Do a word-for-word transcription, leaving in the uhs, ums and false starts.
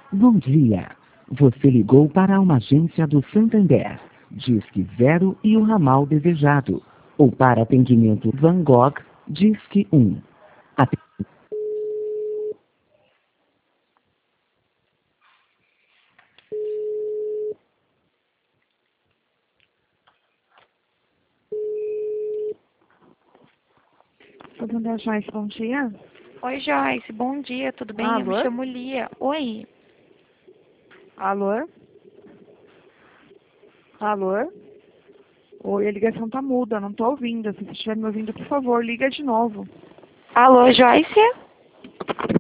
Bom dia. Você ligou para uma agência do Santander. Disque zero e o ramal desejado. Ou para atendimento Van Gogh, Disque um. At- Santander Joyce, bom dia. Oi, Joyce. Bom dia, tudo bem? Eu me Alô? chamo Lia. Oi. Alô? Alô? Oi, a ligação tá muda, não tô ouvindo. Se você estiver me ouvindo, por favor, liga de novo. Alô, Joyce?